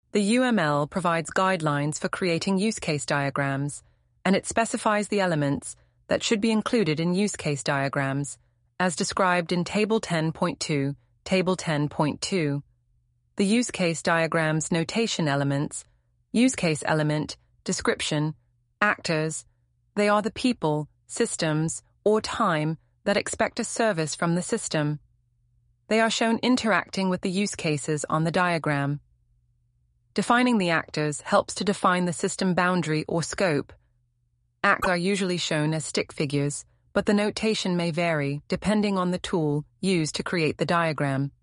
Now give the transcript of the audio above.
The UML provides guidelines for creating use case diagrams, and it specifies the elements that should be included in use case diagrams, as described in Table 10.2, Table 10.2. The use case diagram's notation elements, use case element, description, actors, they are the people, systems, or time that expect a service from the system. They are shown interacting with the use cases on the diagram. Defining the actors helps to define the system boundary or scope. Actors are usually shown as stick figures, but the notation may vary depending on the tool used to create the diagram.